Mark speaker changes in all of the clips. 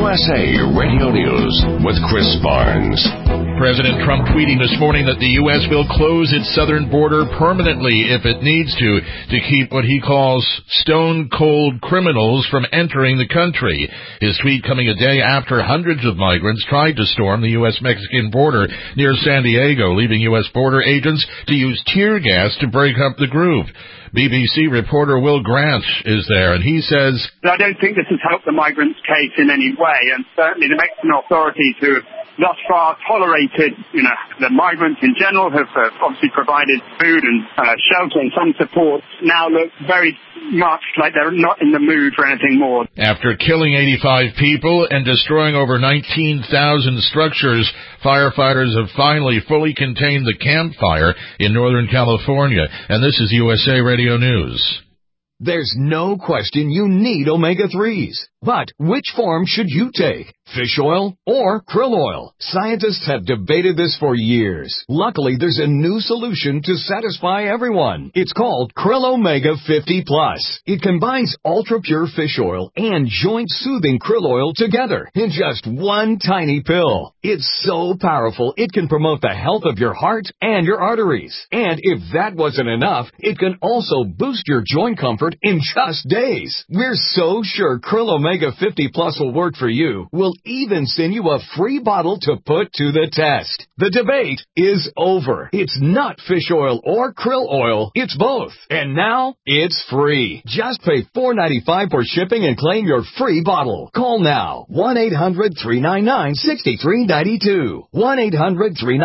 Speaker 1: USA Radio News with Chris Barnes.
Speaker 2: President Trump tweeting this morning that the U.S. will close its southern border permanently if it needs to keep what he calls stone-cold criminals from entering the country. His tweet coming a day after hundreds of migrants tried to storm the U.S.-Mexican border near San Diego, leaving U.S. border agents to use tear gas to break up the group. BBC reporter Will Grant is there, and he says,
Speaker 3: I don't think this has helped the migrants' case in any way, and certainly the Mexican authorities who have thus far tolerated, the migrants in general have obviously provided food and shelter and some support, now look very much like they're not in the mood for anything more.
Speaker 2: After killing 85 people and destroying over 19,000 structures, firefighters have finally fully contained the Camp Fire in Northern California. And this is USA Radio News.
Speaker 4: There's no question you need omega-3s. But which form should you take? Fish oil or krill oil? Scientists have debated this for years. Luckily, there's a new solution to satisfy everyone. It's called Krill Omega 50 Plus. It combines ultra-pure fish oil and joint-soothing krill oil together in just one tiny pill. It's so powerful, it can promote the health of your heart and your arteries. And if that wasn't enough, it can also boost your joint comfort in just days. We're so sure Krill Omega 50 Plus will work for you. We'll even send you a free bottle to put to the test. The debate is over. It's not fish oil or krill oil. It's both. And now it's free. Just pay $4.95 for shipping and claim your free bottle. Call now. 1-800-399-6392.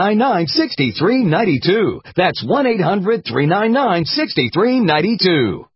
Speaker 4: 1-800-399-6392. That's 1-800-399-6392.